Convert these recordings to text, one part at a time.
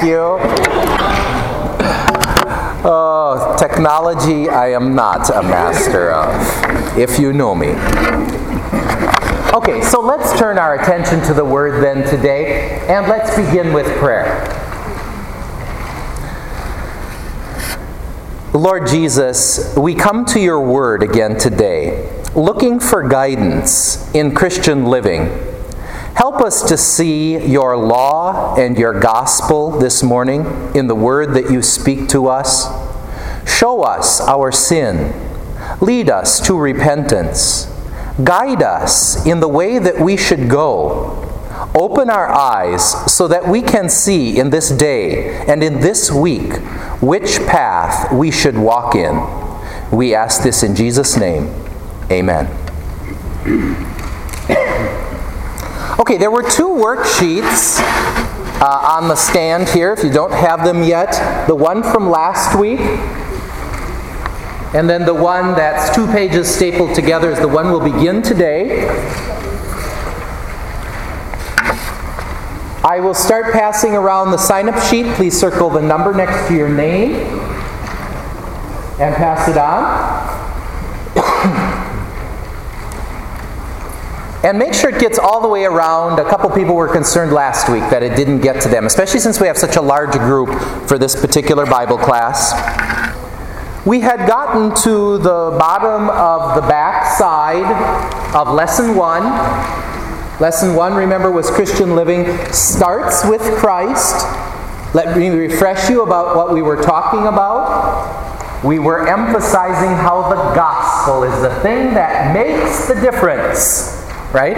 Thank you. Oh, technology I am not a master of, if you know me. Okay, so let's turn our attention to the Word then today, and let's begin with prayer. Lord Jesus, we come to your Word again today, looking for guidance in Christian living. Help us to see your law and your gospel this morning in the word that you speak to us. Show us our sin. Lead us to repentance. Guide us in the way that we should go. Open our eyes so that we can see in this day and in this week which path we should walk in. We ask this in Jesus' name. Amen. Okay, there were two worksheets on the stand here, if you don't have them yet. The one from last week, and then the one that's 2 pages stapled together is the one we'll begin today. I will start passing around the sign-up sheet. Please circle the number next to your name and pass it on. And make sure it gets all the way around. A couple people were concerned last week that it didn't get to them, especially since we have such a large group for this particular Bible class. We had gotten to the bottom of the back side of Lesson 1. Lesson 1, remember, was Christian living starts with Christ. Let me refresh you about what we were talking about. We were emphasizing how the gospel is the thing that makes the difference. Right?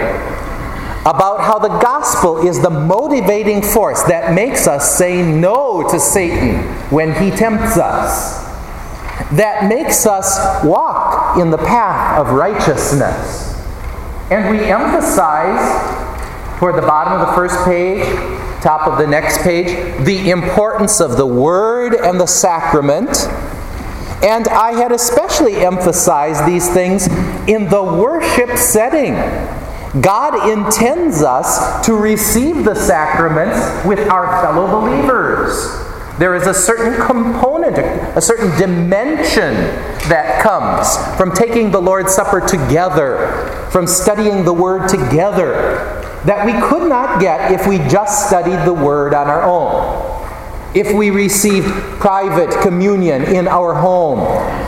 About how the gospel is the motivating force that makes us say no to Satan when he tempts us. That makes us walk in the path of righteousness. And we emphasize, toward the bottom of the first page, top of the next page, the importance of the Word and the sacrament. And I had especially emphasized these things in the worship setting. God intends us to receive the sacraments with our fellow believers. There is a certain component, a certain dimension that comes from taking the Lord's Supper together, from studying the Word together, that we could not get if we just studied the Word on our own. If we received private communion in our home.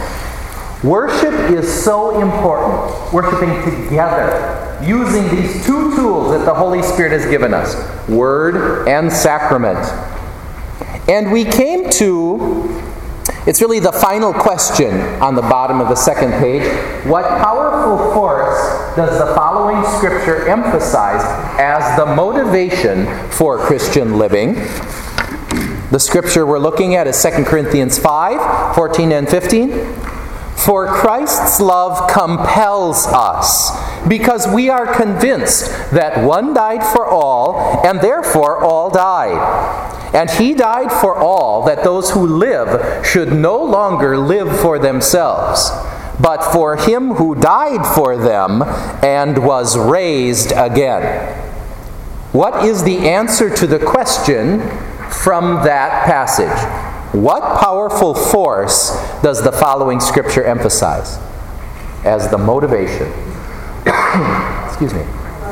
Worship is so important. Worshiping together. Using these two tools that the Holy Spirit has given us. Word and sacrament. And we came to, it's really the final question on the bottom of the second page. What powerful force does the following scripture emphasize as the motivation for Christian living? The scripture we're looking at is 2 Corinthians 5, 14 and 15. For Christ's love compels us, because we are convinced that one died for all, and therefore all died. And he died for all, that those who live should no longer live for themselves, but for him who died for them and was raised again. What is the answer to the question from that passage? What powerful force does the following scripture emphasize as the motivation? Excuse me.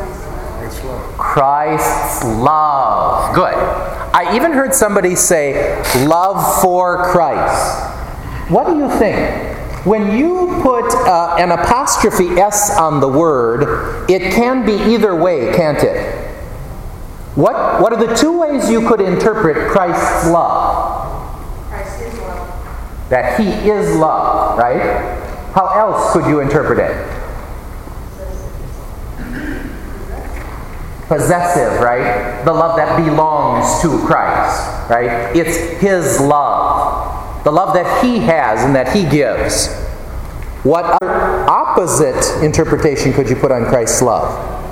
Christ's love. Good. I even heard somebody say, love for Christ. What do you think? When you put an apostrophe S on the word, it can be either way, can't it? What are the two ways you could interpret Christ's love? That he is love, right? How else could you interpret it? Possessive, right? The love that belongs to Christ, right? It's his love. The love that he has and that he gives. What other opposite interpretation could you put on Christ's love?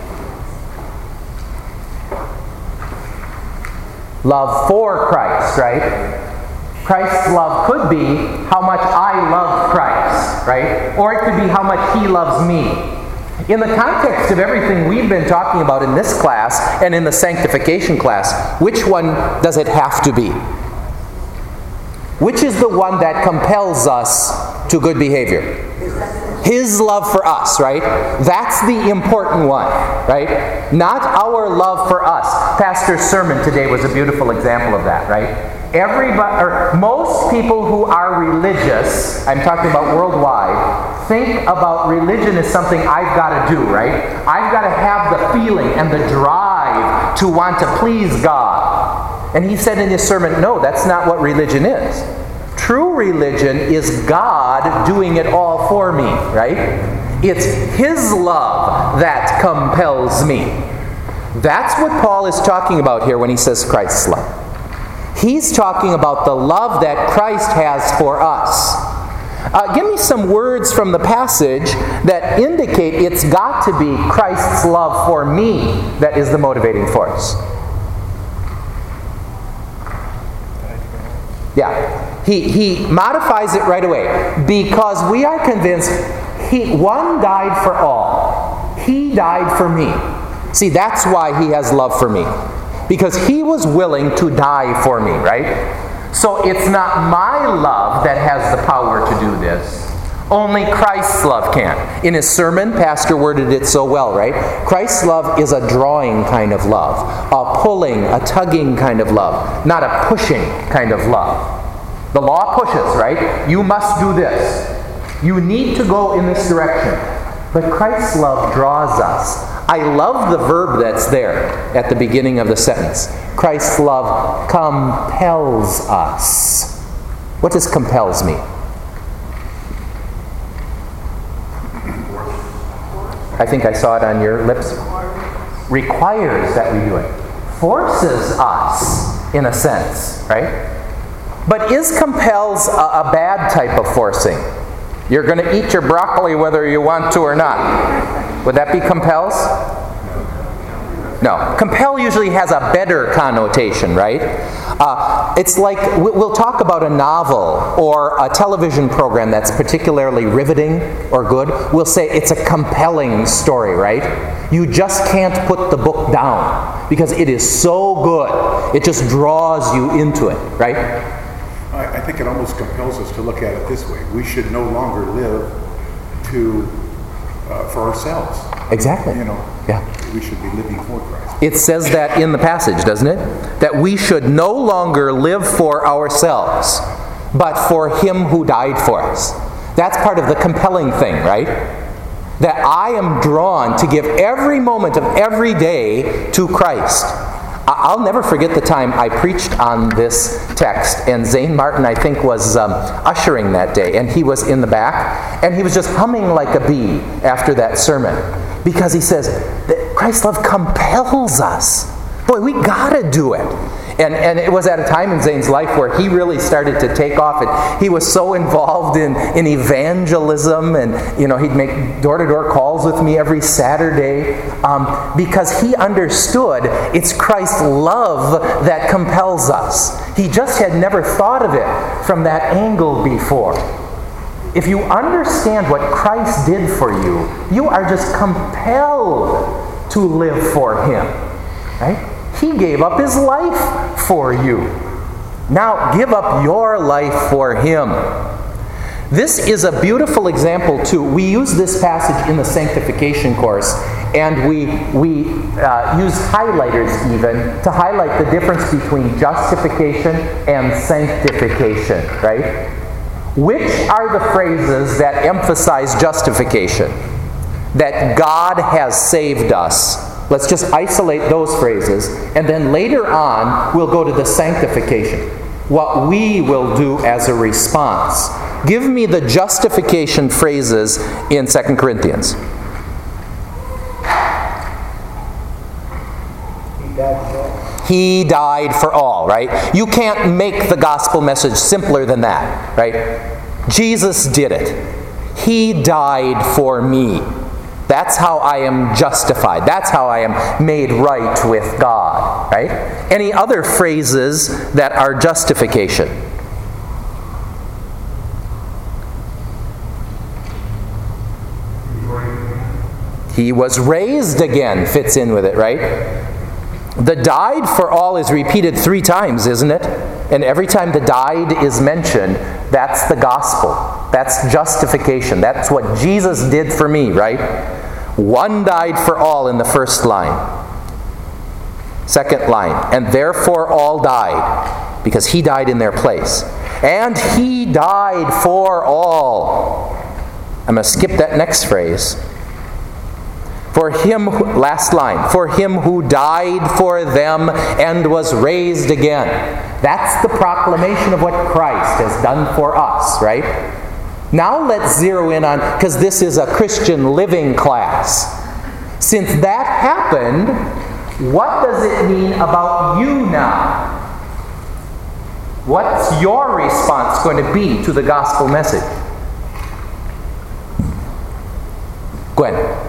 Love for Christ, right? Christ's love could be how much I love Christ, right? Or it could be how much he loves me. In the context of everything we've been talking about in this class and in the sanctification class, which one does it have to be? Which is the one that compels us to good behavior? His love for us, right? That's the important one, right? Not our love for us. Pastor's sermon today was a beautiful example of that, right? Most people who are religious, I'm talking about worldwide, think about religion as something I've got to do, right? I've got to have the feeling and the drive to want to please God. And he said in his sermon, no, that's not what religion is. True religion is God doing it all for me, right? It's His love that compels me. That's what Paul is talking about here when he says Christ's love. He's talking about the love that Christ has for us. Give me some words from the passage that indicate it's got to be Christ's love for me that is the motivating force. Yeah. He modifies it right away. Because we are convinced one died for all. He died for me. See, that's why he has love for me. Because he was willing to die for me, right? So it's not my love that has the power to do this. Only Christ's love can. In his sermon, Pastor worded it so well, right? Christ's love is a drawing kind of love. A pulling, a tugging kind of love. Not a pushing kind of love. The law pushes, right? You must do this. You need to go in this direction. But Christ's love draws us. I love the verb that's there at the beginning of the sentence. Christ's love compels us. What does compels mean? I think I saw it on your lips. Requires that we do it. Forces us, in a sense, right? But is compels a bad type of forcing? You're going to eat your broccoli whether you want to or not. Would that be compels? No. Compel usually has a better connotation, right? It's like, we'll talk about a novel or a television program that's particularly riveting or good. We'll say it's a compelling story, right? You just can't put the book down because it is so good. It just draws you into it, right? I think it almost compels us to look at it this way. We should no longer live for ourselves. Exactly. We should be living for Christ. It says that in the passage, doesn't it? That we should no longer live for ourselves, but for Him who died for us. That's part of the compelling thing, right? That I am drawn to give every moment of every day to Christ. I'll never forget the time I preached on this text, and Zane Martin, I think, was ushering that day, and he was in the back, and he was just humming like a bee after that sermon, because he says that Christ's love compels us. Boy, we gotta do it. And it was at a time in Zane's life where he really started to take off, and he was so involved in evangelism, and he'd make door-to-door calls with me every Saturday because he understood it's Christ's love that compels us. He just had never thought of it from that angle before. If you understand what Christ did for you, you are just compelled to live for Him, right? He gave up His life for you. Now give up your life for Him. This is a beautiful example too. We use this passage in the sanctification course, and we use highlighters even to highlight the difference between justification and sanctification, right? Which are the phrases that emphasize justification? That God has saved us. Let's just isolate those phrases, and then later on we'll go to the sanctification. What we will do as a response. Give me the justification phrases in 2 Corinthians. He died for all, right? You can't make the gospel message simpler than that, right? Jesus did it. He died for me. That's how I am justified. That's how I am made right with God, right? Any other phrases that are justification? He was raised again fits in with it, right? The died for all is repeated 3 times, isn't it? And every time the died is mentioned, that's the gospel. That's justification. That's what Jesus did for me, right? One died for all in the first line. Second line, and therefore all died, because he died in their place. And he died for all. I'm going to skip that next phrase. For him, last line, for him who died for them and was raised again. That's the proclamation of what Christ has done for us, right? Now let's zero in on, because this is a Christian living class. Since that happened, what does it mean about you now? What's your response going to be to the gospel message? Gwen.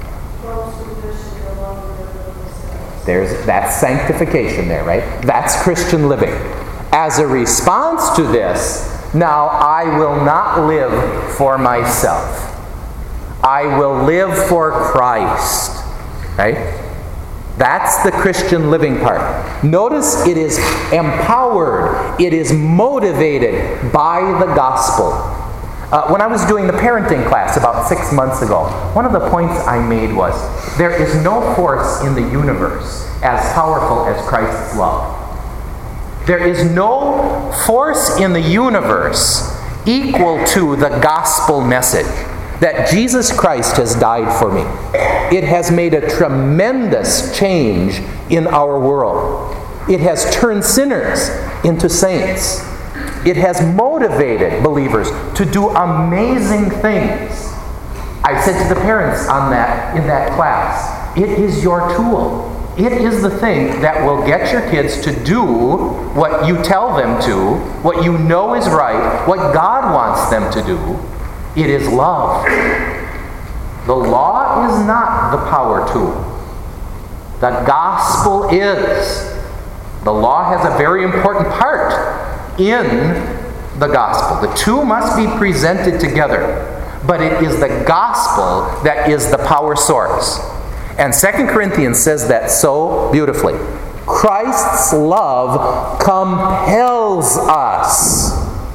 That's sanctification there, right? That's Christian living. As a response to this, now I will not live for myself. I will live for Christ. Right? That's the Christian living part. Notice it is empowered. It is motivated by the gospel. When I was doing the parenting class about 6 months ago, one of the points I made was, there is no force in the universe as powerful as Christ's love. There is no force in the universe equal to the gospel message that Jesus Christ has died for me. It has made a tremendous change in our world. It has turned sinners into saints. It has motivated believers to do amazing things. I said to the parents in that class, it is your tool. It is the thing that will get your kids to do what you tell them to, what you know is right, what God wants them to do. It is love. The law is not the power tool. The gospel is. The law has a very important part in the gospel. The two must be presented together. But it is the gospel that is the power source. And 2 Corinthians says that so beautifully. Christ's love compels us.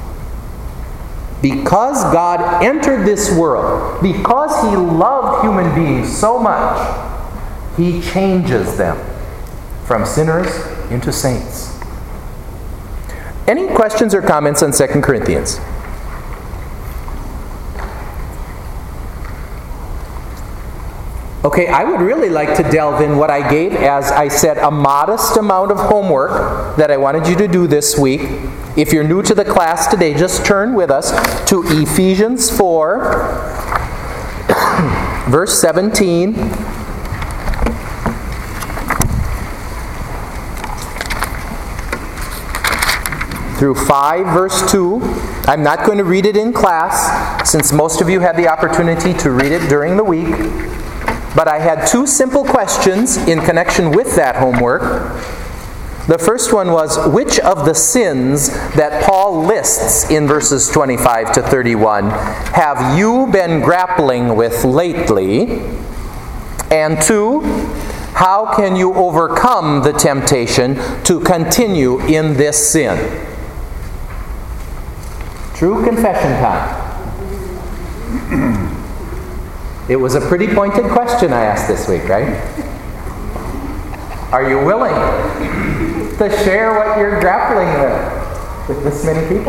Because God entered this world, because He loved human beings so much, He changes them from sinners into saints. Any questions or comments on 2 Corinthians? Okay, I would really like to delve in what I gave, as I said, a modest amount of homework that I wanted you to do this week. If you're new to the class today, just turn with us to Ephesians 4, verse 17. Through 5, verse 2. I'm not going to read it in class, since most of you had the opportunity to read it during the week. But I had 2 simple questions in connection with that homework. The first one was, which of the sins that Paul lists in verses 25 to 31 have you been grappling with lately? And 2, how can you overcome the temptation to continue in this sin? True confession time. It was a pretty pointed question I asked this week, right? Are you willing to share what you're grappling with this many people?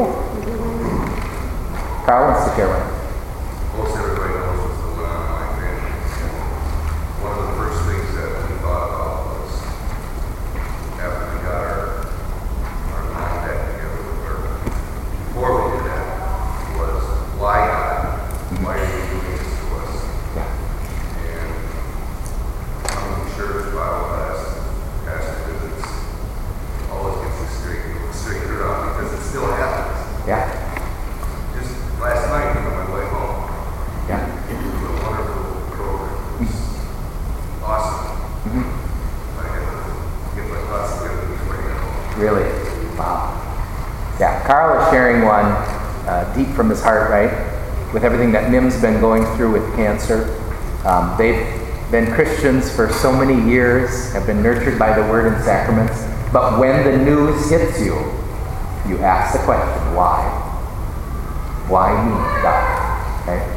Carl wants to share one. Most everybody knows what's going on in my family. One of the first things that we thought about was, after we got our mind back together with her, before we did that, was, why God? Why are you doing this to us? And coming to church, Bible class, pastor visits, always gets us straightened out because it still happens. Yeah. Just last night on my way home, Yeah. it was a wonderful program. It was awesome. I had to get my thoughts together before I got home. Really? Wow. Yeah, Carl is sharing one deep from his heart, right? With everything that Mim's been going through with cancer. They've been Christians for so many years, have been nurtured by the Word and sacraments, but when the news hits you, you ask the question, why? Why me, God? Okay?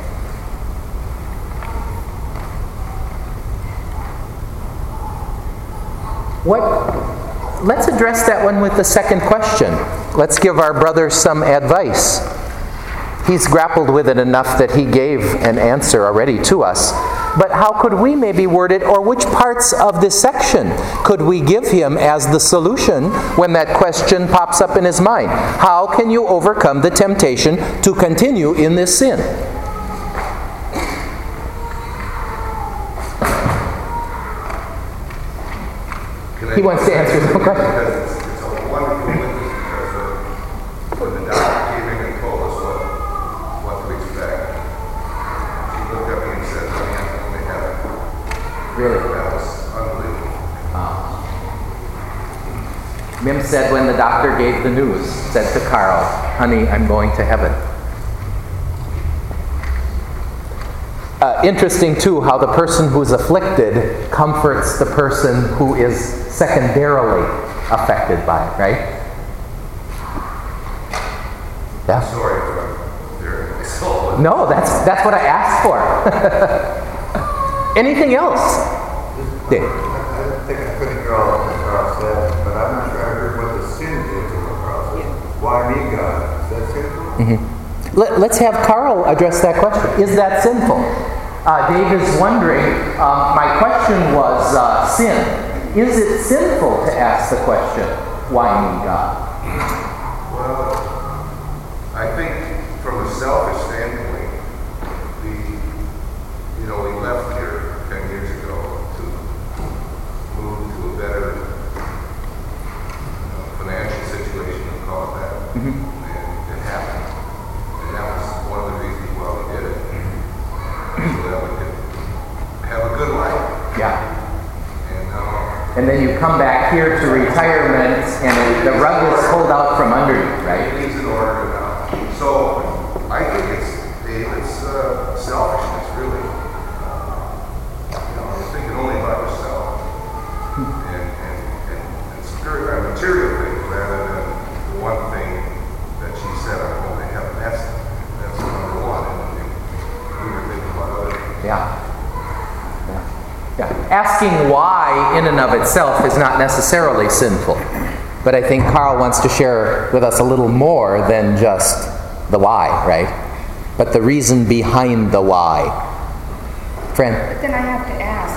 Let's address that one with the second question. Let's give our brother some advice. He's grappled with it enough that he gave an answer already to us. But how could we maybe word it, or which parts of this section could we give him as the solution when that question pops up in his mind? How can you overcome the temptation to continue in this sin? He wants to answer the question. Because it's a wonderful witness, because when the doctor came in and told us what to expect, she looked at me and said, "Honey, I'm going to heaven." Really? That was unbelievable. Mim said when the doctor gave the news, said to Carl, "Honey, I'm going to heaven." Interesting, too, how the person who's afflicted comforts the person who is secondarily affected by it, right? Yeah? Sorry for their soul. No, that's what I asked for. Anything else? Dave? I think I couldn't hear all of what Carl said, but I'm not sure I heard what the sin is of what Carl said. Why me, God? Is that sinful? Let's have Carl address that question. Is that sinful? Dave is wondering, my question was sin. Is it sinful to ask the question, why me, God? Well, I think from a selfish standpoint, we left here 10 years ago to move to a better financial situation, we'll call it that. And it happened. And that was one of the reasons why we did it. So that we could have a good life. Yeah. And And then you come back here to retirement and the rug is pulled out from under you, right? everything's in order now. So I think it's selfishness, really. You're thinking only about yourself and spirit, material things rather than the one thing that she said, I'm going to heaven. That's number one. And we were thinking about other things. Yeah. Asking why in and of itself is not necessarily sinful. But I think Carl wants to share with us a little more than just the why, right? But the reason behind the why. Fran? But then I have to ask,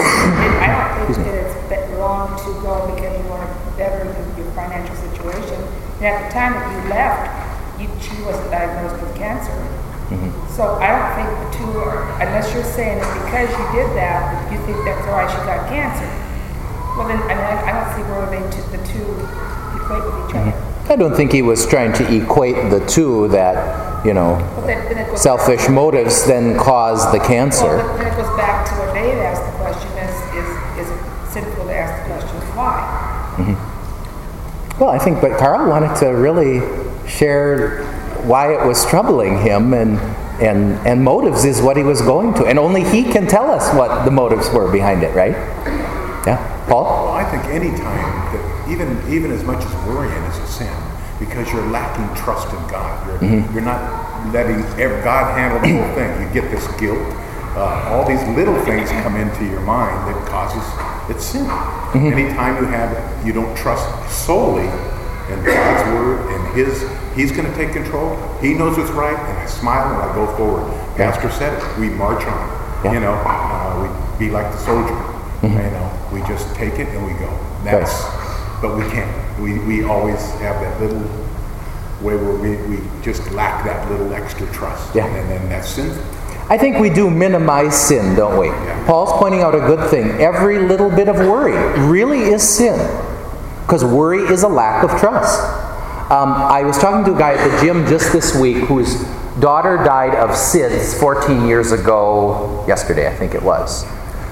I don't think that it's wrong to go because you want to better your financial situation. And at the time that you left, she wasn't diagnosed with cancer. So I don't think the two are, unless you're saying that because you did that, you think that's why she got cancer. Well then, I don't see where the two equate with each other. I don't think he was trying to equate the two that, But then it goes selfish motives then cause the cancer. Well, but then it goes back to what Dave asked the question, is it sinful to ask the question, why? Well, I think, but Carl wanted to really share why it was troubling him, and motives is what he was going to. And only he can tell us what the motives were behind it, right? Yeah. Paul? Well, I think any time that even as much as worrying is a sin, because you're lacking trust in God. You're not letting God handle the whole thing. You get this guilt. All these little things come into your mind that causes it's sin. Anytime you don't trust solely in God's word and He's going to take control. He knows what's right, and I smile and I go forward. Pastor said it. We march on. We be like the soldier. We just take it and we go. But we can't. We always have that little way where we just lack that little extra trust. Yeah. And then that's sinful. I think we do minimize sin, don't we? Yeah. Paul's pointing out a good thing. Every little bit of worry really is sin, because worry is a lack of trust. I was talking to a guy at the gym just this week whose daughter died of SIDS 14 years ago, yesterday I think it was.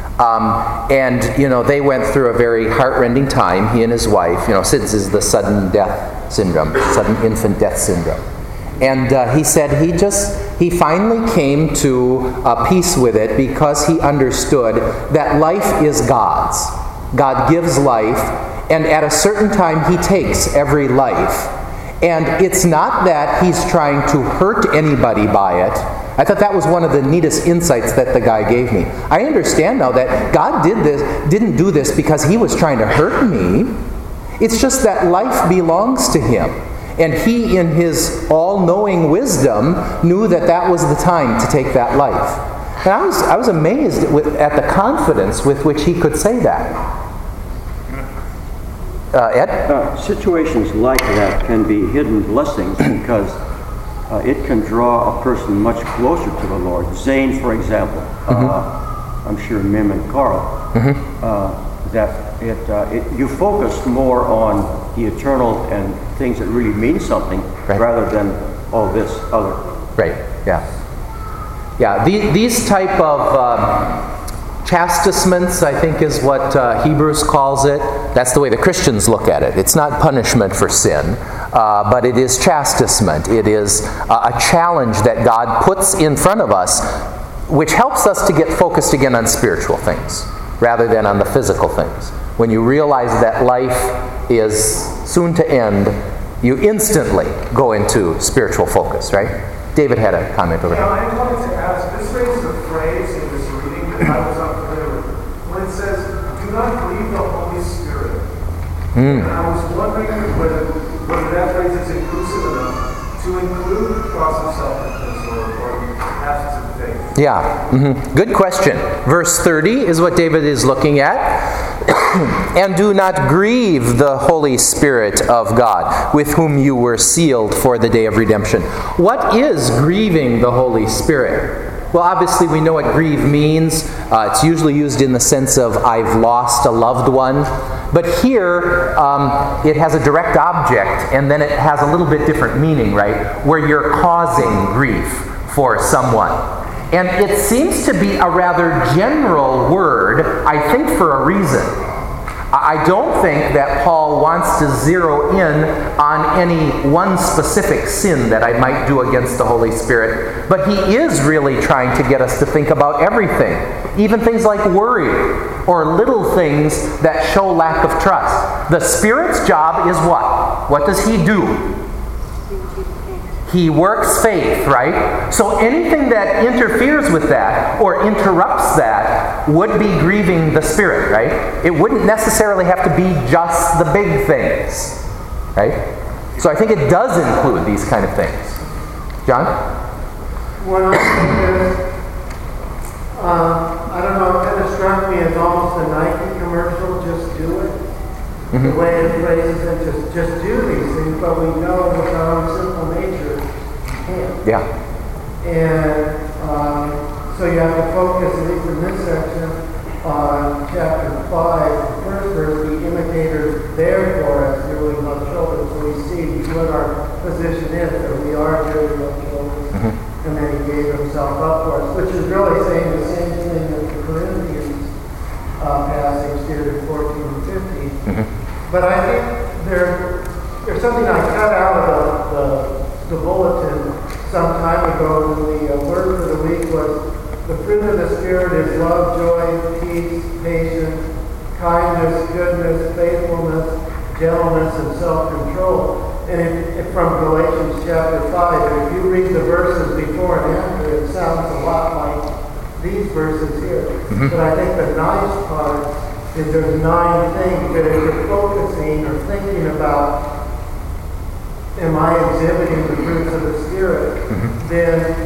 They went through a very heart-rending time, he and his wife. SIDS is the sudden death syndrome, sudden infant death syndrome. And he said he he finally came to peace with it because he understood that life is God's. God gives life, and at a certain time he takes every life. And it's not that he's trying to hurt anybody by it. I thought that was one of the neatest insights that the guy gave me. I understand now that God didn't do this because he was trying to hurt me. It's just that life belongs to him. And he, in his all-knowing wisdom, knew that that was the time to take that life. And I was amazed at the confidence with which he could say that. Ed? Situations like that can be hidden blessings because it can draw a person much closer to the Lord. Zane, for example, I'm sure Mim and Carl, that you focus more on the eternal and things that really mean something rather than all this other. Right, yeah. Yeah, these type of chastisements, I think, is what Hebrews calls it. That's the way the Christians look at it. It's not punishment for sin, but it is chastisement. It is a challenge that God puts in front of us, which helps us to get focused again on spiritual things rather than on the physical things. When you realize that life is soon to end, you instantly go into spiritual focus, right? David had a comment over here. I wanted to ask, this raises a phrase in this reading that I was unfamiliar with. When it says, do not grieve the Holy Spirit. And I was wondering whether that phrase is inclusive enough to include the cross of selfishness or absence of faith. Yeah, good question. Verse 30 is what David is looking at. And do not grieve the Holy Spirit of God, with whom you were sealed for the day of redemption. What is grieving the Holy Spirit? Well, obviously we know what grieve means. It's usually used in the sense of I've lost a loved one. But here, it has a direct object, and then it has a little bit different meaning, right? Where you're causing grief for someone. And it seems to be a rather general word, I think for a reason. I don't think that Paul wants to zero in on any one specific sin that I might do against the Holy Spirit, but he is really trying to get us to think about everything, even things like worry or little things that show lack of trust. The Spirit's job is what? What does he do? He works faith, right? So anything that interferes with that or interrupts that would be grieving the Spirit, right? It wouldn't necessarily have to be just the big things, right? So I think it does include these kind of things. John? One other thing is, I don't know, it kind of struck me as almost a Nike commercial, just do it. The way it phrases it, just do these things, but we know with our own simple nature, we can't. Yeah. And so you have to focus, at least in this section, on chapter 5, the first verse, the imitators therefore as dearly loved children. So we see what our position is, that we are dearly loved children. And then he gave himself up for us, which is really saying the same thing that the Corinthians passage did in 14 and 15. But I think there's something I cut out of the bulletin some time ago. The word for the week was the fruit of the Spirit is love, joy, peace, patience, kindness, goodness, faithfulness, gentleness, and self-control. And from Galatians chapter 5, if you read the verses before and after, it sounds a lot like these verses here. But I think the nice part is there's 9 things that if you're focusing or thinking about, am I exhibiting the fruits of the Spirit, then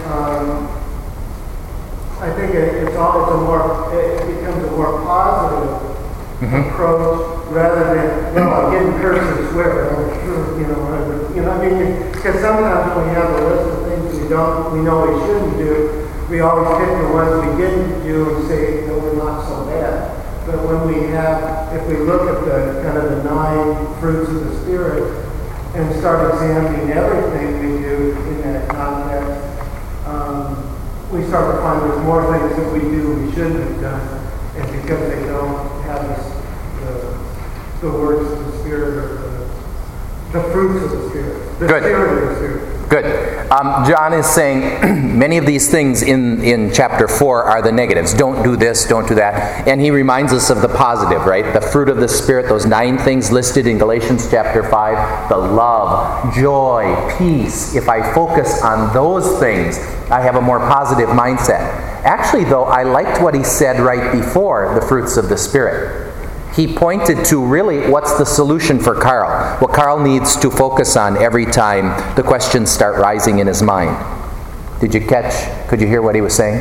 I think it becomes a more positive approach rather than, well, getting cursed and swear, I mean, because sometimes when we have a list of things we know we shouldn't do, we always pick the ones we didn't do and say, no, we're not so bad. But when if we look at the kind of the 9 fruits of the Spirit and start examining everything we do in that context, we start to find there's more things that we do we shouldn't have done, and because they don't have the words of the Spirit or the fruits of the Spirit, the Spirit of the Spirit. Good. John is saying many of these things in chapter 4 are the negatives. Don't do this, don't do that. And he reminds us of the positive, right? The fruit of the Spirit, those 9 things listed in Galatians chapter 5. The love, joy, peace. If I focus on those things, I have a more positive mindset. Actually, though, I liked what he said right before the fruits of the Spirit. He pointed to really what's the solution for Carl. What Carl needs to focus on every time the questions start rising in his mind. Could you hear what he was saying?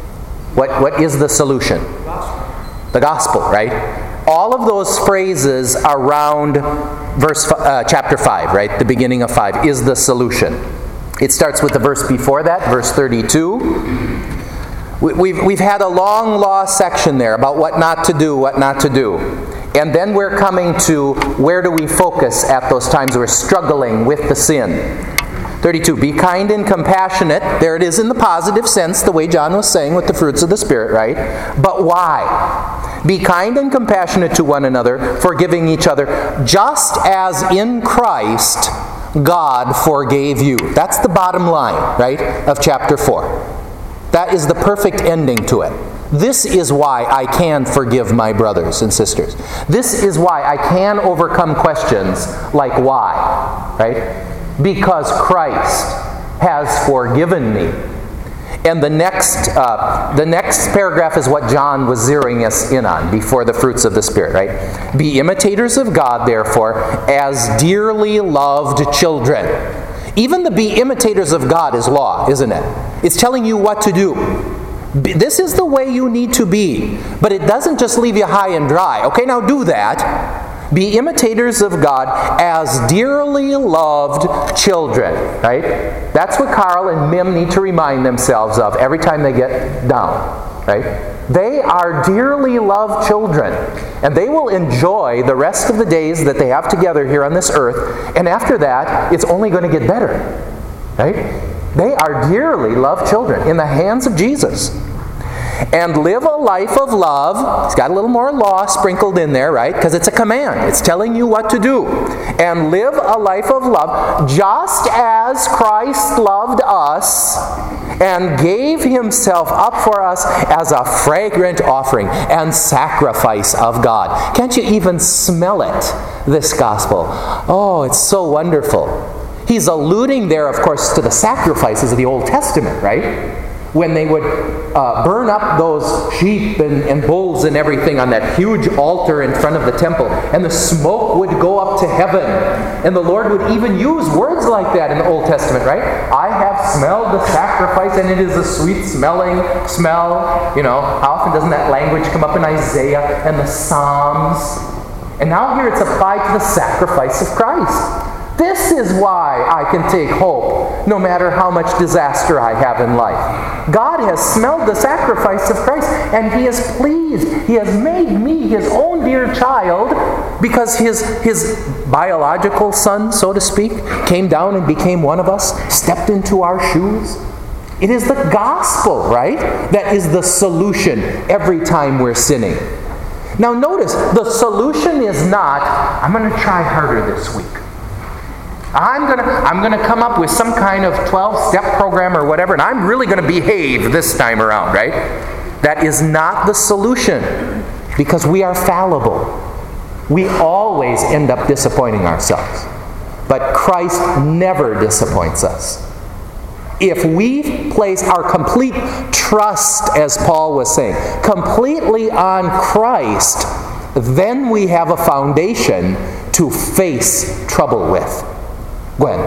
What is the solution? The gospel, right? All of those phrases around chapter 5, right? The beginning of 5 is the solution. It starts with the verse before that, verse 32. We've had a long law section there about what not to do, what not to do. And then we're coming to where do we focus at those times we're struggling with the sin. 32, be kind and compassionate. There it is in the positive sense, the way John was saying with the fruits of the Spirit, right? But why? Be kind and compassionate to one another, forgiving each other, just as in Christ God forgave you. That's the bottom line, right, of chapter 4. That is the perfect ending to it. This is why I can forgive my brothers and sisters. This is why I can overcome questions like why, right? Because Christ has forgiven me. And the next paragraph is what John was zeroing us in on before the fruits of the Spirit, right? Be imitators of God, therefore, as dearly loved children. Even the be imitators of God is law, isn't it? It's telling you what to do. This is the way you need to be. But it doesn't just leave you high and dry. Okay, now do that. Be imitators of God as dearly loved children. Right? That's what Carl and Mim need to remind themselves of every time they get down. Right? They are dearly loved children. And they will enjoy the rest of the days that they have together here on this earth. And after that, it's only going to get better. Right? They are dearly loved children in the hands of Jesus. And live a life of love. It's got a little more law sprinkled in there, right? Because it's a command. It's telling you what to do. And live a life of love just as Christ loved us and gave himself up for us as a fragrant offering and sacrifice of God. Can't you even smell it, this gospel? Oh, it's so wonderful. He's alluding there, of course, to the sacrifices of the Old Testament, right? When they would burn up those sheep and bulls and everything on that huge altar in front of the temple, and the smoke would go up to heaven. And the Lord would even use words like that in the Old Testament, right? I have smelled the sacrifice, and it is a sweet smelling smell. You know, how often doesn't that language come up in Isaiah and the Psalms? And now here it's applied to the sacrifice of Christ. This is why I can take hope no matter how much disaster I have in life. God has smelled the sacrifice of Christ, and He is pleased. He has made me His own dear child because His biological son, so to speak, came down and became one of us, stepped into our shoes. It is the gospel, right, that is the solution every time we're sinning. Now notice, the solution is not, I'm going to try harder this week. I'm going to come up with some kind of 12-step program or whatever, and I'm really going to behave this time around, right? That is not the solution, because we are fallible. We always end up disappointing ourselves. But Christ never disappoints us. If we place our complete trust, as Paul was saying, completely on Christ, then we have a foundation to face trouble with. Gwen.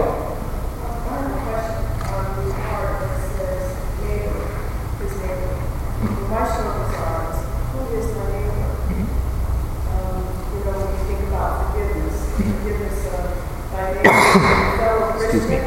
Excuse me.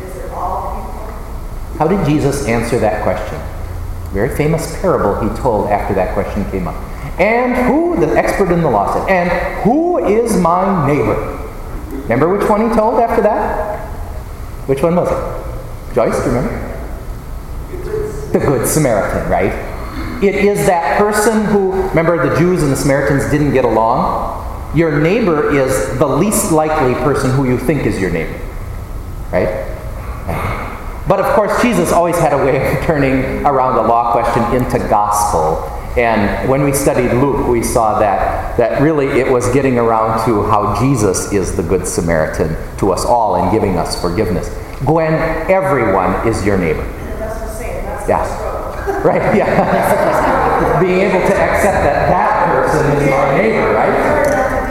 How did Jesus answer that question? Very famous parable he told after that question came up. And who, the expert in the law said, and who is my neighbor? Remember which one he told after that? Which one was it? Joyce, do you remember? The Good Samaritan, right? It is that person who, remember the Jews and the Samaritans didn't get along? Your neighbor is the least likely person who you think is your neighbor. Right? But of course, Jesus always had a way of turning around the law question into gospel. And when we studied Luke, we saw that really it was getting around to how Jesus is the Good Samaritan to us all and giving us forgiveness. Gwen, everyone is your neighbor. That's what I'm saying. That's Yeah. Right, yeah. Being able to accept that person is our neighbor, right?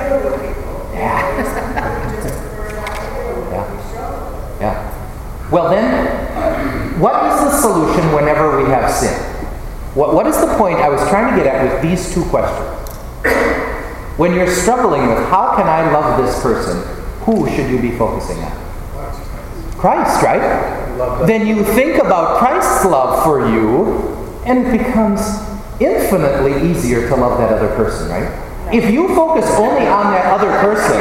Yeah. Well then, what is the solution whenever we have sin? What is the point I was trying to get at with these two questions? When you're struggling with how can I love this person, who should you be focusing on? Christ, right? Then you think about Christ's love for you, and it becomes infinitely easier to love that other person, right? If you focus only on that other person,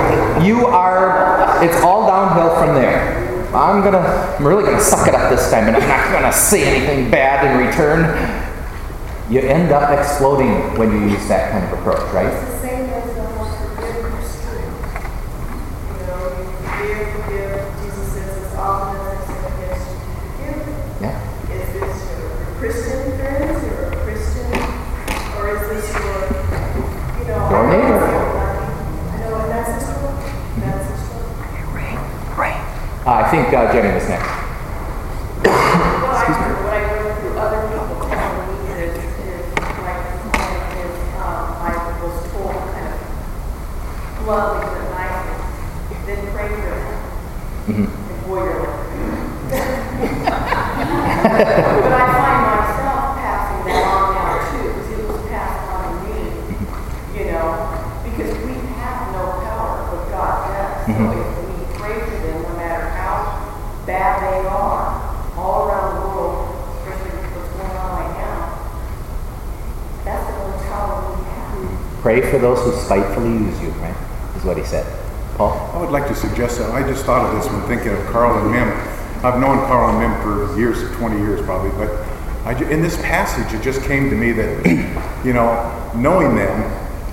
it's all downhill from there. I'm really gonna suck it up this time, and I'm not gonna say anything bad in return. You end up exploding when you use that kind of approach, right? It's the same as the whole forgiveness too. You know, you forgive. Jesus says it's all that sin against you. Forgive. Yeah. Is this your Christian friends or a Christian, or is this your Your neighbor. I know, and that's a struggle. That's a struggle. Right. I think Jenny was next. What I go through other people telling me is like I was told kind of bluntly but nicely, then pray for them. And boy, you're But I find myself passing that on now too, because it was passed on to me, because we have no power, but God does. So if we pray for them, no matter how bad they are, all around the world, especially what's going on right now, that's the only power we have. Pray for those who spitefully use you, right? Is what he said. Paul? I would like to suggest that. I just thought of this when thinking of Carl and Mim. I've known Carl and Mim for years, 20 years probably, but in this passage it just came to me that, knowing them,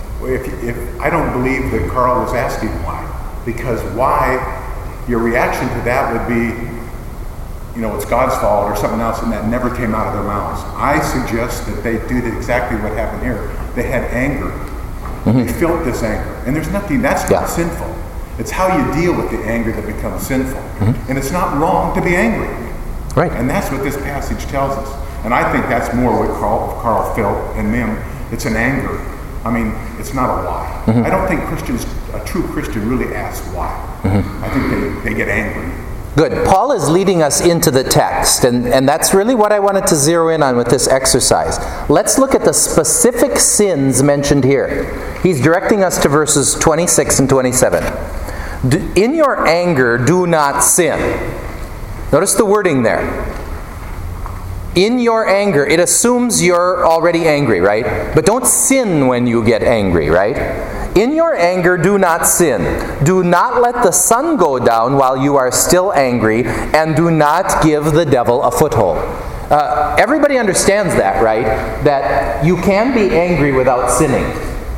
if I don't believe that Carl was asking why. Because why, your reaction to that would be, it's God's fault or something else, and that never came out of their mouths. I suggest that they did exactly what happened here. They had anger. They felt this anger. And there's nothing, that's not sinful. It's how you deal with the anger that becomes sinful. And it's not wrong to be angry. Right. And that's what this passage tells us. And I think that's more what Carl felt and Mim. It's an anger. I mean, it's not a why. I don't think a true Christian really asks why. I think they get angry. Good. Paul is leading us into the text, and that's really what I wanted to zero in on with this exercise. Let's look at the specific sins mentioned here. He's directing us to verses 26 and 27. In your anger, do not sin. Notice the wording there. In your anger, it assumes you're already angry, right? But don't sin when you get angry, right? In your anger, do not sin. Do not let the sun go down while you are still angry, and do not give the devil a foothold. Everybody understands that, right? That you can be angry without sinning.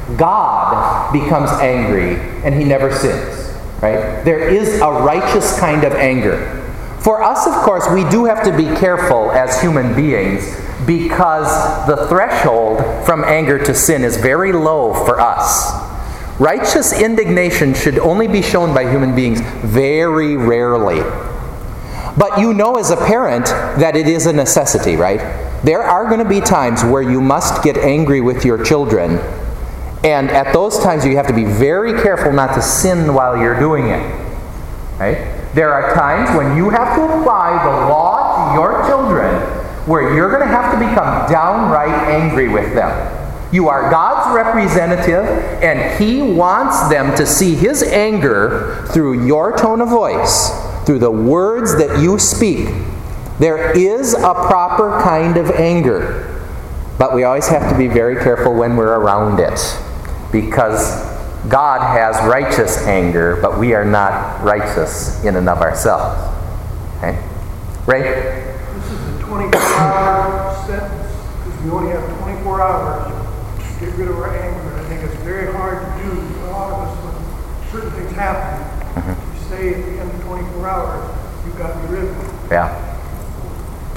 God becomes angry, and he never sins, right? There is a righteous kind of anger. For us, of course, we do have to be careful as human beings because the threshold from anger to sin is very low for us. Righteous indignation should only be shown by human beings very rarely. But you know as a parent that it is a necessity, right? There are going to be times where you must get angry with your children, and at those times you have to be very careful not to sin while you're doing it. Right? There are times when you have to apply the law to your children where you're going to have to become downright angry with them. You are God's representative, and he wants them to see his anger through your tone of voice, through the words that you speak. There is a proper kind of anger, but we always have to be very careful when we're around it, because God has righteous anger, but we are not righteous in and of ourselves. Okay? Ray? This is a 24-hour sentence, because we only have 24 hours to get rid of our anger. I think it's very hard to do for a lot of us when certain things happen. You say at the end of 24 hours, you've got to be rid of it. Yeah.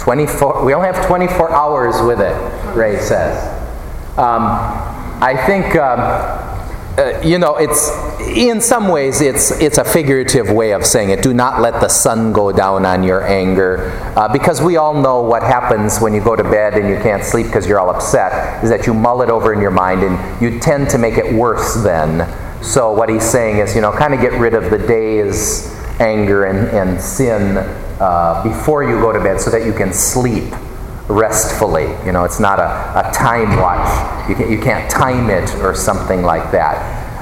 24. We only have 24 hours with it, Ray says. I think, it's in some ways it's a figurative way of saying it. Do not let the sun go down on your anger, because we all know what happens when you go to bed and you can't sleep because you're all upset, is that you mull it over in your mind and you tend to make it worse then. So what he's saying is, kind of get rid of the day's anger and sin before you go to bed so that you can sleep restfully. It's not a time watch. You can't time it or something like that.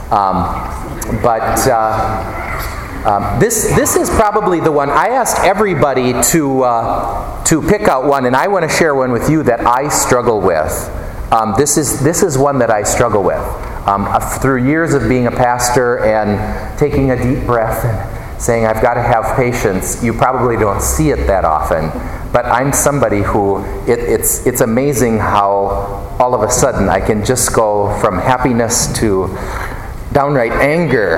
This is probably the one. I asked everybody to pick out one, and I want to share one with you that I struggle with. This is one that I struggle with. Through years of being a pastor and taking a deep breath and saying, I've got to have patience, you probably don't see it that often. But I'm somebody who, it's amazing how all of a sudden I can just go from happiness to downright anger.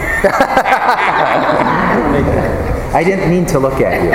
I didn't mean to look at you.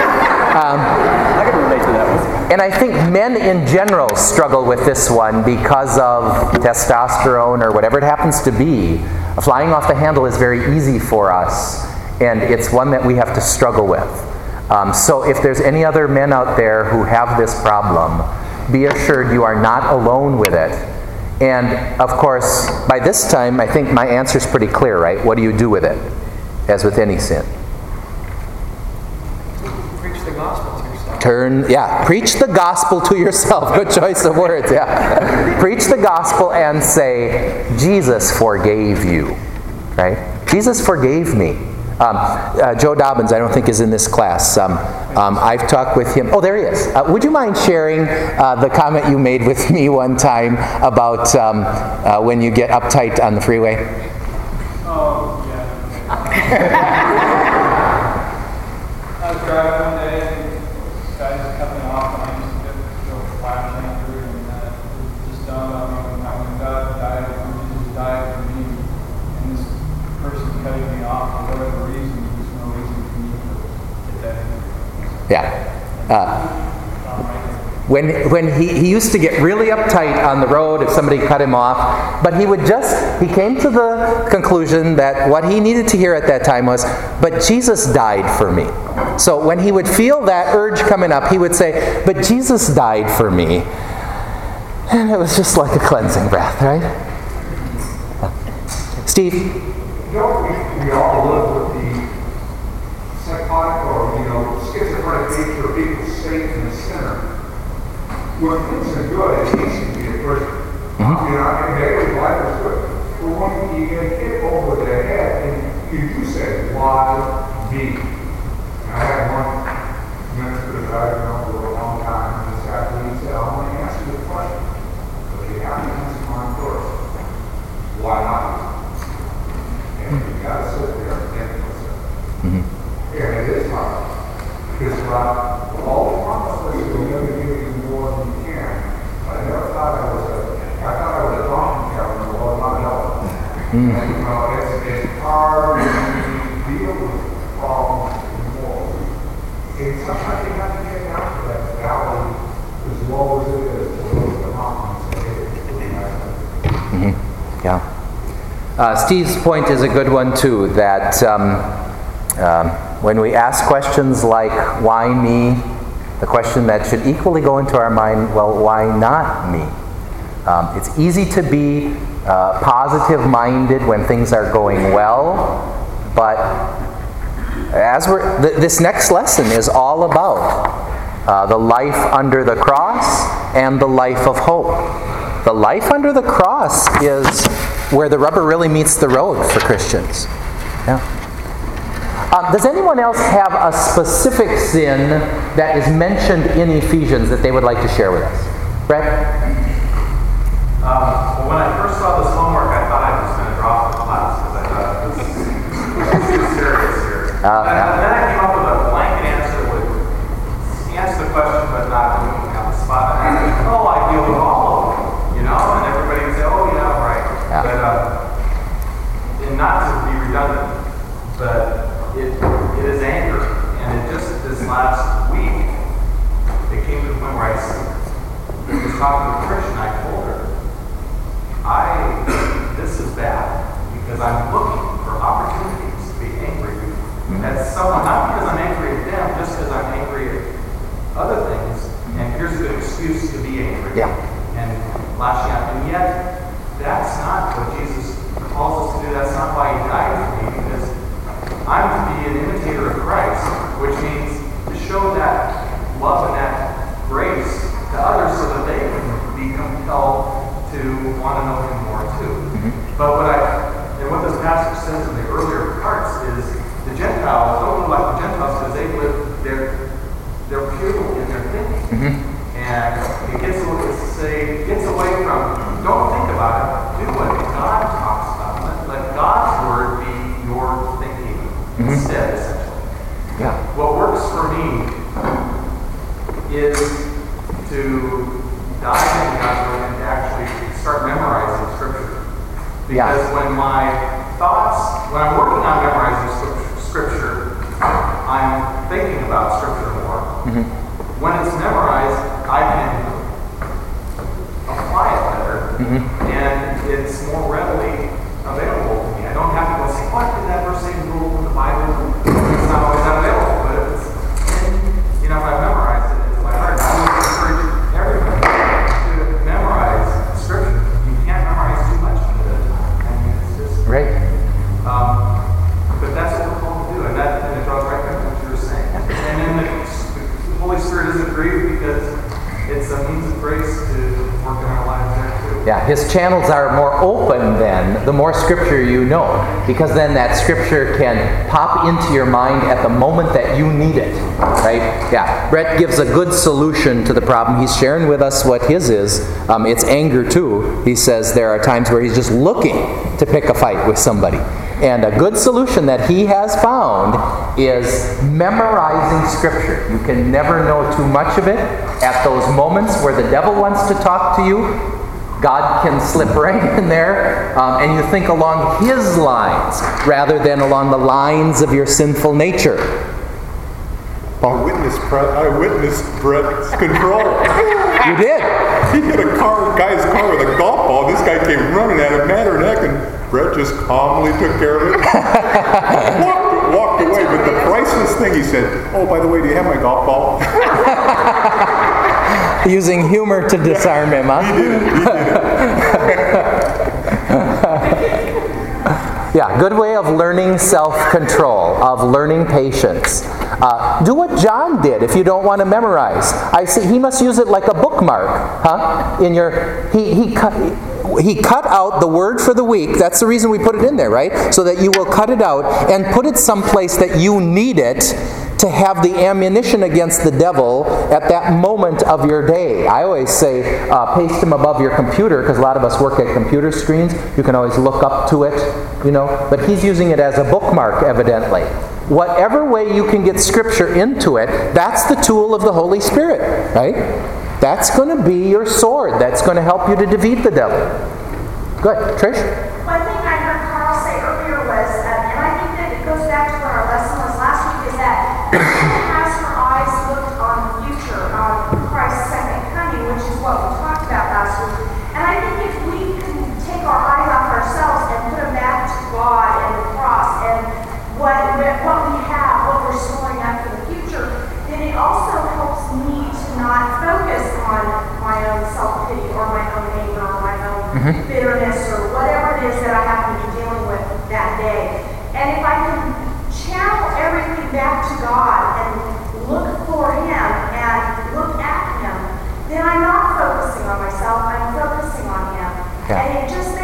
I can relate to that one. And I think men in general struggle with this one because of testosterone or whatever it happens to be. Flying off the handle is very easy for us, and it's one that we have to struggle with. So if there's any other men out there who have this problem, be assured you are not alone with it. And of course, by this time, I think my answer is pretty clear, right? What do you do with it? As with any sin. Preach the gospel to yourself. Preach the gospel to yourself. Good choice of words, yeah. Preach the gospel and say, Jesus forgave you, right? Jesus forgave me. Joe Dobbins, I don't think, is in this class. I've talked with him. Oh, there he is. Would you mind sharing the comment you made with me one time about when you get uptight on the freeway? Oh, yeah. I was driving one day and this guy just cut me off and I just go flashing through and it just dawned on me when God died, when Jesus died for me, and this person cutting me off for whatever reason, there's no reason for me to get that angry. Yeah. When he used to get really uptight on the road if somebody cut him off, but he came to the conclusion that what he needed to hear at that time was, but Jesus died for me. So when he would feel that urge coming up, he would say, but Jesus died for me. And it was just like a cleansing breath, right? Steve? Don't we all live with the psychotic or, schizophrenic nature of people Satan and a sinner? When things are good, it's easy to be a person. In daily life is good. But when you get hit over the head and you do say, why me? I had one minister that I've known for a long time, and this after he said, I want to answer the question, but you have to answer mine first. Why not? And you got to sit there and think for a second. And it is hard. Because God, all the promises will never give you more than you can. I never thought I was a donkey carrier, but not an elephant. And it's hard to deal with problems and more. And sometimes you have to get down to that valley as low as it is to look at the mountain and say, hey, it's pretty nice. Yeah. Steve's point is a good one too, that when we ask questions like, why me? The question that should equally go into our mind, well, why not me? It's easy to be positive-minded when things are going well, but this next lesson is all about the life under the cross and the life of hope. The life under the cross is where the rubber really meets the road for Christians. Yeah. Does anyone else have a specific sin that is mentioned in Ephesians that they would like to share with us? Brett? Well, when I first saw this homework, I thought I was going to drop the class because I thought this is too serious here. And then I came up with a blanket answer that would answer the question but not doing it on the spot. And I said, oh, I deal with all of them, and everybody would say, oh, yeah, right. Yeah. But, and not to be redundant, but it is anger. And it just this last week, is they live their pupil in their thinking. And it gets away from, don't think about it, do what God talks about. Let God's word be your thinking instead, essentially. Yeah. What works for me is to dive into God's word and to actually start memorizing Scripture. Because when I'm working on memorizing Scripture, I'm thinking about Scripture more. When it's memorized, I can apply it better, and it's more readily available to me. I don't have to go say, what did that verse say in the Bible? It's not always available, but if it's if I've memorized it into my heart, I would encourage everybody to memorize Scripture. You can't memorize too much of it. I mean, it's just... Right. But that's what we're called to do, and it draws right back to what you were saying. And then the Holy Spirit isn't grieved because it's a means of grace to work in our lives there too. Yeah, his channels are more open then, the more Scripture you know, because then that Scripture can pop into your mind at the moment that you need it, right? Yeah, Brett gives a good solution to the problem. He's sharing with us what his is. It's anger too. He says there are times where he's just looking to pick a fight with somebody. And a good solution that he has found is memorizing Scripture. You can never know too much of it. At those moments where the devil wants to talk to you, God can slip right in there, and you think along his lines rather than along the lines of your sinful nature. I witnessed Brett's control. You did? He hit a guy's car with a golf ball. This guy came running at him, mad or neck, and Brett just calmly took care of it. walked away. But the priceless thing, he said, oh, by the way, do you have my golf ball? Using humor to disarm him, huh? He did it. Yeah, good way of learning self-control, of learning patience. Do what John did if you don't want to memorize. I see he must use it like a bookmark, huh? He cut out the word for the week. That's the reason we put it in there, right? So that you will cut it out and put it someplace that you need it to have the ammunition against the devil at that moment of your day. I always say paste them above your computer, because a lot of us work at computer screens. You can always look up to it, But he's using it as a bookmark, evidently. Whatever way you can get Scripture into it, that's the tool of the Holy Spirit, right? That's going to be your sword. That's going to help you to defeat the devil. Good. Trish? One thing I heard Carl say earlier was, and I think that it goes back to what our lesson was last week, is that everyone has her eyes looked on the future, on Christ's second coming, which is what we talked about last week. And I think if we can take our eyes off ourselves and put them back to God and the cross and what we have, what we're storing up for the future, then it also helps me to not focus on my own self-pity or my own anger or my own bitterness or whatever it is that I happen to be dealing with that day. And if I can channel everything back to God and look for Him and look at Him, then I'm not focusing on myself, I'm focusing on Him. Yeah. And it just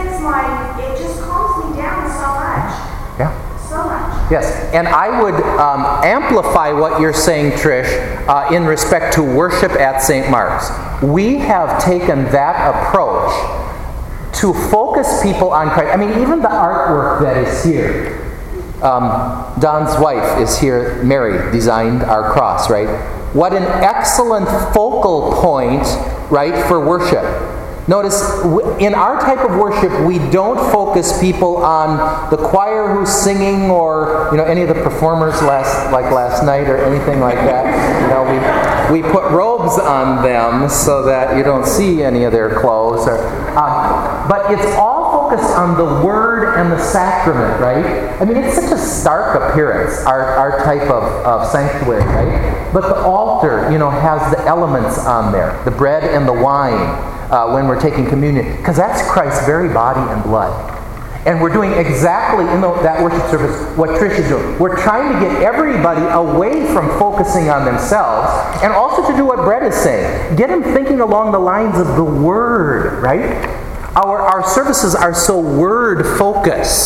calms me down so much. Yeah. So much. Yes, and I would amplify what you're saying, Trish, in respect to worship at St. Mark's. We have taken that approach to focus people on Christ. I mean, even the artwork that is here. Don's wife is here, Mary, designed our cross, right? What an excellent focal point, right, for worship. Notice, in our type of worship, we don't focus people on the choir who's singing or, any of the performers last night or anything like that. We put robes on them so that you don't see any of their clothes. But it's all focused on the Word and the sacrament, right? I mean, it's such a stark appearance, our type of sanctuary, right? But the altar, has the elements on there, the bread and the wine. When we're taking communion, because that's Christ's very body and blood. And we're doing exactly in that worship service what Trish is doing. We're trying to get everybody away from focusing on themselves, and also to do what Brett is saying. Get them thinking along the lines of the Word, right? Our services are so Word-focused.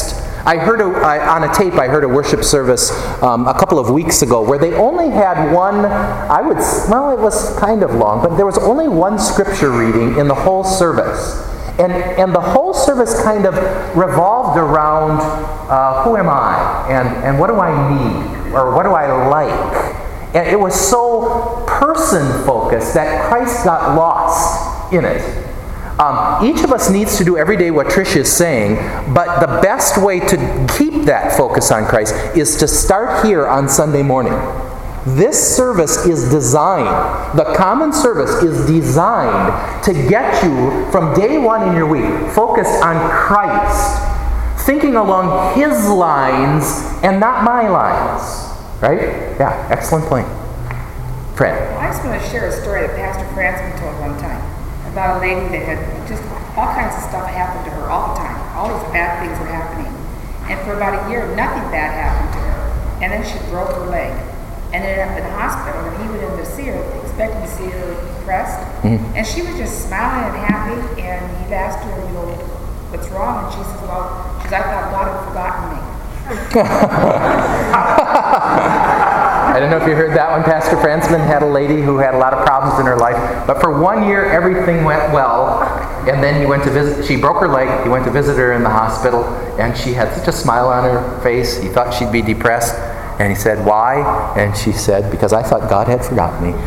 I heard on a tape, I heard a worship service a couple of weeks ago where they only had one, it was kind of long, but there was only one scripture reading in the whole service. And the whole service kind of revolved around who am I? And what do I need? Or what do I like? And it was so person-focused that Christ got lost in it. Each of us needs to do every day what Trish is saying, but the best way to keep that focus on Christ is to start here on Sunday morning. This service is designed, the common service is designed to get you from day one in your week focused on Christ, thinking along His lines and not my lines. Right? Yeah, excellent point. Fred. Well, I just want to share a story that Pastor Fransman told one time about a lady that had just all kinds of stuff happen to her all the time. All these bad things were happening. And for about a year, nothing bad happened to her. And then she broke her leg. And ended up in the hospital, and he went in to see her, expecting to see her depressed. Mm-hmm. And she was just smiling and happy, and he asked her, what's wrong? And she says, I thought God had forgotten me. I don't know if you heard that one. Pastor Fransman had a lady who had a lot of problems in her life, but for 1 year everything went well, and then he went to visit. She broke her leg. He went to visit her in the hospital, and she had such a smile on her face. He thought she'd be depressed, and he said, "Why?" And she said, "Because I thought God had forgotten me."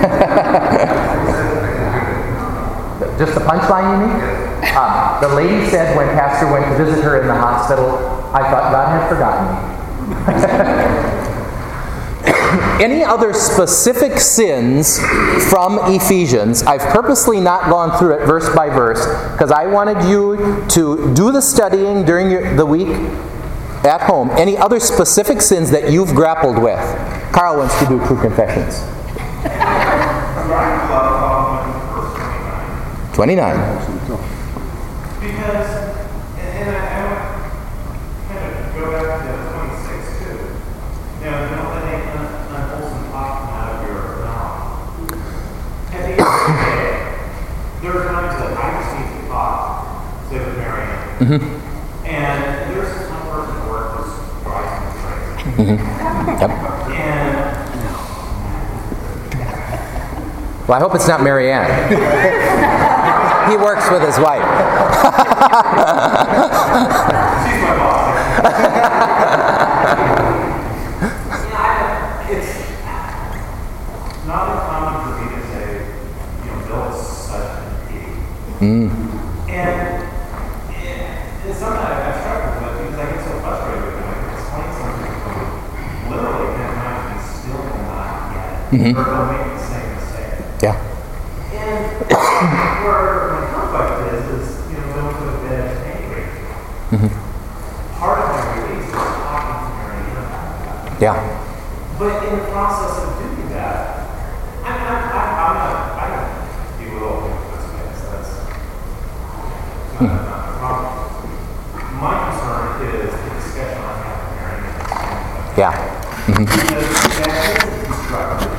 Just the punchline, you mean? The lady said when Pastor went to visit her in the hospital, "I thought God had forgotten me." Any other specific sins from Ephesians? I've purposely not gone through it verse by verse because I wanted you to do the studying during the week at home. Any other specific sins that you've grappled with? Carl wants to do true confessions. 29. Because, and I want to kind of go back to 26 too. Don't let any unwholesome talk come out of your mouth. At the end of the day, there are times that I just need to talk to Marianne. Mm-hmm. And there's this one person at work who's driving me crazy. Mm-hmm. Yep. And well, I hope it's not Marianne. He works with his wife. She's my boss. It's not uncommon for me to say, Bill is such an idiot. And it's something I've struggled with because I get so frustrated with him. I can explain something to him literally 10 times and still will not get it. Or they'll make the same mistake. Yeah. And where my conflict is going to the bed angry. Mm-hmm. Part of my release is talking to Marianne about that. Yeah. But in the process of doing that, I'm not belittle this case. That's not the problem. My concern is the discussion I have with Marianne. Yeah. Mm-hmm. Because that is constructive.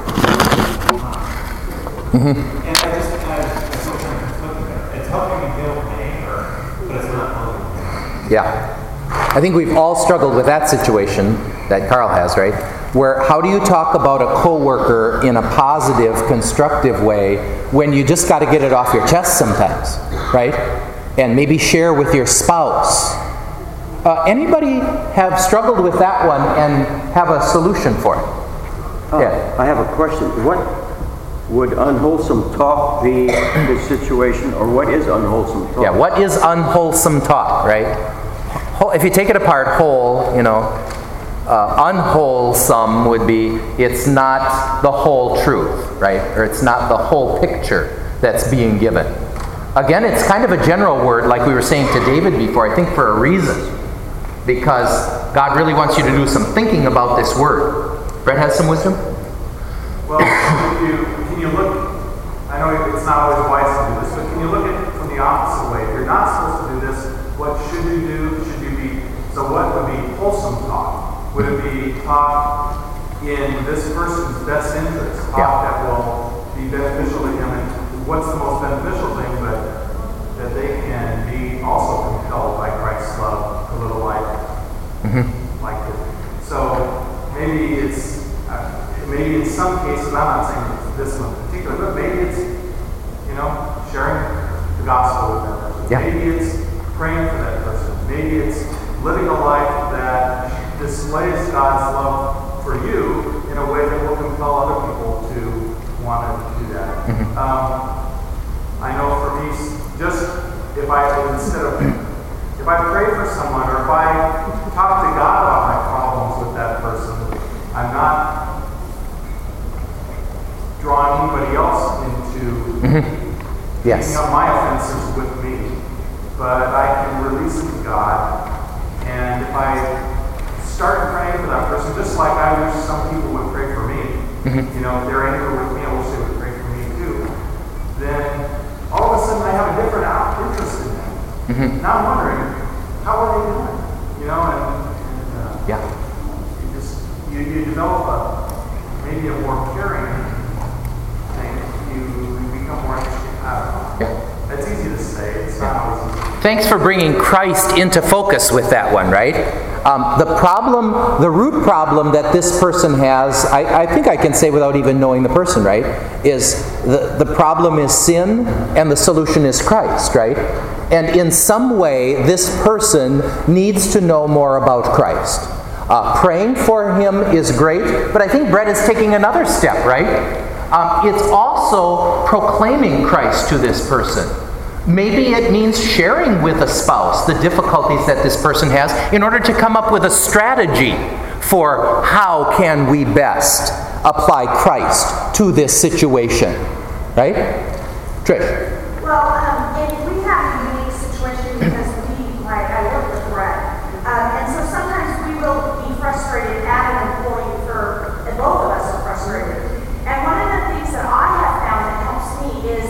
Mm-hmm. And I still kind of conflict with it. It's helping me deal with my anger, but it's not helping me. Yeah. I think we've all struggled with that situation that Carl has, right? Where how do you talk about a coworker in a positive, constructive way when you just got to get it off your chest sometimes, right? And maybe share with your spouse. Anybody have struggled with that one and have a solution for it? Yeah. I have a question. What would unwholesome talk be in this situation, or what is unwholesome talk? Yeah, what is unwholesome talk, right? If you take it apart whole, unwholesome would be it's not the whole truth, right? Or it's not the whole picture that's being given. Again, it's kind of a general word, like we were saying to David before, I think for a reason. Because God really wants you to do some thinking about this word. Brett has some wisdom? Well, can you look, I know it's not always wise to do this, but can you look at it from the opposite way? If you're not supposed to do this, what should you do? So what would be wholesome talk? Would it be talk in this person's best interest? Talk that will be beneficial to him? And what's the most beneficial thing? But that they can be also compelled by Christ's love to live a life maybe in some cases, I'm not saying this one in particular, but maybe it's, sharing the gospel with that person. Yeah. Maybe it's praying for that person. Maybe it's living a life that displays God's love for you in a way that will compel other people to want to do that. I know for me, just if I pray for someone or if I talk to God about my problems with that person, I'm not drawing anybody else into taking up my offenses with me, but I can release it to God. And if I start praying for that person, just like I wish some people would pray for me, if they're angry with me, I wish they would pray for me too, then all of a sudden I have a different interest in them. Now I'm wondering, how are they doing? You develop maybe a more caring thing. You become more interested. I don't know. It's easy to say. It's not always easy. Thanks for bringing Christ into focus with that one, right? The root problem that this person has, I think I can say without even knowing the person, right, is the problem is sin and the solution is Christ, right? And in some way, this person needs to know more about Christ. Praying for him is great, but I think Brett is taking another step, right? It's also proclaiming Christ to this person. Maybe it means sharing with a spouse the difficulties that this person has in order to come up with a strategy for how can we best apply Christ to this situation. Right? Trish? Well, if we have a unique situation because I work with Brett, and so sometimes we will be frustrated at an employee and both of us are frustrated. And one of the things that I have found that helps me is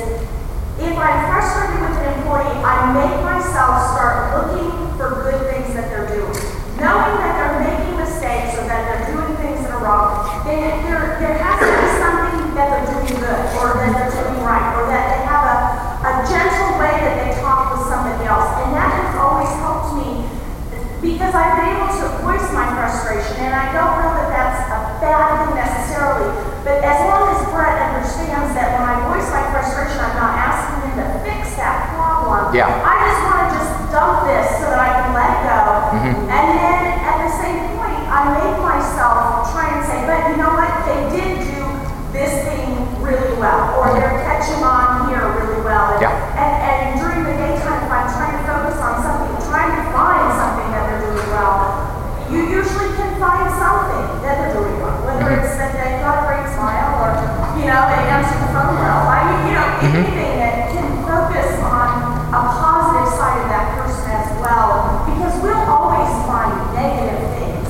if I'm frustrated with an employee, I make myself start looking for good things that they're doing. Knowing that they're making mistakes or that they're doing things that are wrong, there has to be something that they're doing good or that they're doing right or that they have a gentle way that they talk with somebody else. And that has always helped me because I've been able to voice my frustration. And I don't know that that's a bad thing necessarily, but as long as Brett understands that when I voice my frustration, I'm not asking him to fix that problem. Yeah. I just want to just dump this so that I can let go. And then at the same point, I make myself try and say, but you know what? They did do this thing really well, or they're catching on here really well. And during the daytime, if I'm trying to focus on something, trying to find something that they're doing well, you usually can find something that they're doing well, whether it's that they've got a great smile or, they answer the phone well. Anything that can focus on a positive side of that person as well, because we'll always find negative things.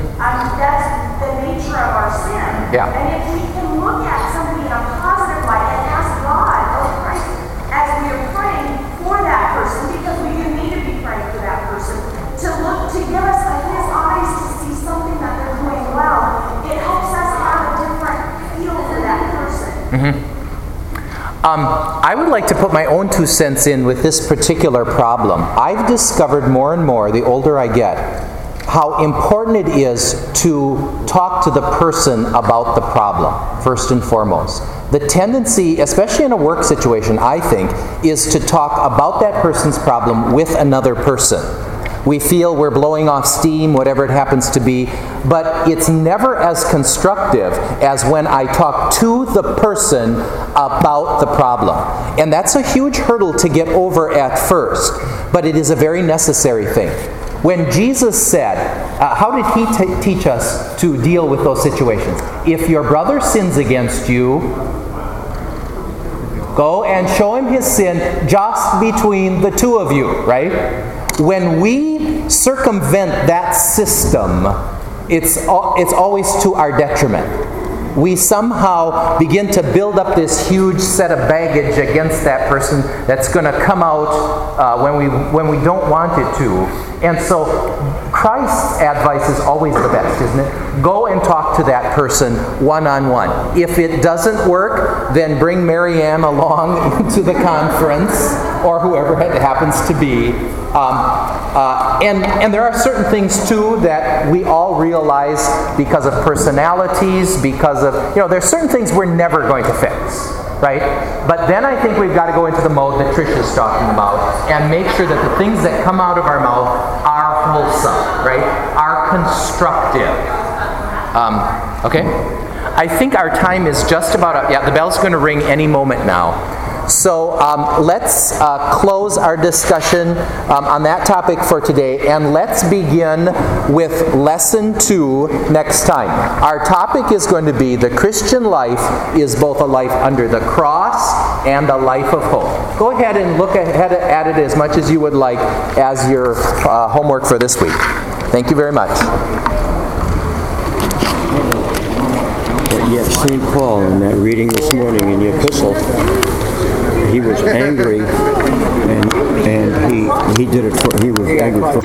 That's the nature of our sin. And if we can look at somebody in a positive light and ask God or Christ as we are praying for that person, because we do need to be praying for that person, to give us his eyes to see something that they're doing well, it helps us have a different feel for that person. I would like to put my own 2 cents in with this particular problem. I've discovered more and more, the older I get, how important it is to talk to the person about the problem, first and foremost. The tendency, especially in a work situation, I think, is to talk about that person's problem with another person. We feel we're blowing off steam, whatever it happens to be, but it's never as constructive as when I talk to the person about the problem. And that's a huge hurdle to get over at first, but it is a very necessary thing. When Jesus said, how did he teach us to deal with those situations? If your brother sins against you, go and show him his sin just between the two of you, right? When we circumvent that system, it's always to our detriment. We somehow begin to build up this huge set of baggage against that person that's going to come out when we don't want it to. And so Christ's advice is always the best, isn't it? Go and talk to that person one-on-one. If it doesn't work, then bring Mary Ann along to the conference, or whoever it happens to be. And there are certain things too that we all realize because of personalities, because of, there's certain things we're never going to fix, right? But then I think we've got to go into the mode that Trish is talking about and make sure that the things that come out of our mouth are wholesome, right? Are constructive. Okay? I think our time is just about up. Yeah, the bell's going to ring any moment now. So let's close our discussion on that topic for today, and let's begin with Lesson 2 next time. Our topic is going to be the Christian life is both a life under the cross and a life of hope. Go ahead and look ahead at it as much as you would like as your homework for this week. Thank you very much. Yet St. Paul, in that reading this morning in the epistle, he was angry, and he did it for, he was angry for